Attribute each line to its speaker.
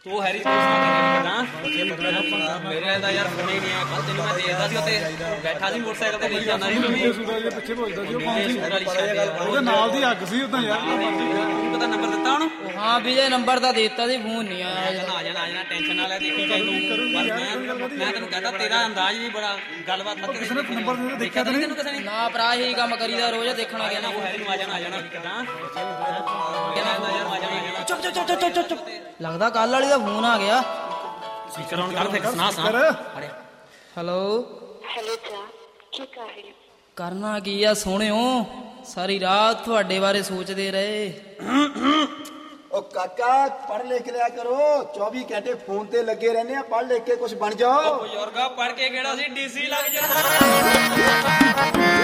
Speaker 1: ਤੂੰ ਹੈਰੀ ਤੂੰ ਮੇਰੇ ਦਾ ਯਾਰ ਫੋਨ ਹੀ ਨਹੀਂ ਆ। ਕੱਲ ਤੈਨੂੰ ਮੈਂ ਦੇਖਦਾ ਸੀ ਉੱਥੇ ਬੈਠਾ ਸੀ ਮੋਟਰਸਾਈਕਲ ਤੇ, ਨਹੀਂ ਜਾਂਦਾ ਸੀ ਤੂੰ ਵੀ
Speaker 2: ਪਿੱਛੇ ਭੁੱਜਦਾ ਸੀ ਉਹਦੇ ਨਾਲ ਦੀ ਅੱਗ ਸੀ ਉਦਾਂ ਯਾਰ।
Speaker 1: ਤੂੰ ਪਤਾ ਨੰਬਰ ਦਿੱਤਾ ਉਹਨੂੰ?
Speaker 3: ਹਾਂ ਵੀਰੇ ਨੰਬਰ ਤਾਂ ਦਿੱਤਾ ਸੀ, ਫੋਨ ਨਹੀਂ ਆਇਆ।
Speaker 1: ਆ ਜਾਣਾ ਟੈਨਸ਼ਨ ਨਾ ਲੈ, ਦੇਖੀ ਜਾਈ ਤੂੰ। ਮੈਂ ਤੈਨੂੰ ਕਹਤਾ ਤੇਰਾ ਅੰਦਾਜ਼ ਵੀ ਬੜਾ ਗੱਲਬਾਤ
Speaker 2: ਕਿਸੇ ਨੇ ਨੰਬਰ ਦੇਖਿਆ ਤਾਂ
Speaker 1: ਤੈਨੂੰ ਕਿਸੇ ਨੇ
Speaker 3: ਨਾ ਭਰਾ ਹੀ ਕੰਮ ਕਰੀਦਾ ਰੋਜ਼, ਦੇਖਣਾ ਗਿਆ ਨਾ।
Speaker 1: ਉਹ ਹੈਰੀ ਨੂੰ ਆ ਜਾਣਾ ਕਿਦਾਂ
Speaker 3: ਚੁੱਪ ਚੁੱਪ ਚੁੱਪ ਚੁੱਪ ਚੁੱਪ ਚੁੱਪ। ਲੱਗਦਾ ਕੱਲ ਵਾਲੀ ਦਾ ਫੋਨ ਆ ਗਿਆ।
Speaker 1: ਸਪੀਕਰ ਆਨ ਕਰ, ਫਿਰ ਸੁਣਾ
Speaker 3: ਹੈਲੋ
Speaker 4: ਹੈਲੋ ਜਾ ਕੀ ਕਰ ਰਹੇ ਹੋ?
Speaker 3: ਕਰਨਾ ਕੀ ਆ ਸੋਹਣਿਓ, ਸਾਰੀ ਰਾਤ ਤੁਹਾਡੇ ਬਾਰੇ ਸੋਚਦੇ ਰਹੇ।
Speaker 5: ਉਹ ਕਾਕਾ ਪੜ੍ਹ ਲਿਖ ਲਿਆ ਕਰੋ, 24 ਘੰਟੇ ਫੋਨ ਤੇ ਲੱਗੇ ਰਹਿੰਦੇ ਆ। ਪੜ੍ਹ ਲਿਖ ਕੇ ਕੁਝ ਬਣ ਜਾਓ।
Speaker 1: ਬਜ਼ੁਰਗਾ ਪੜ ਕੇ ਕਿਹੜਾ ਸੀ ਡੀਸੀ ਲੱਗ ਜਾਣਾ।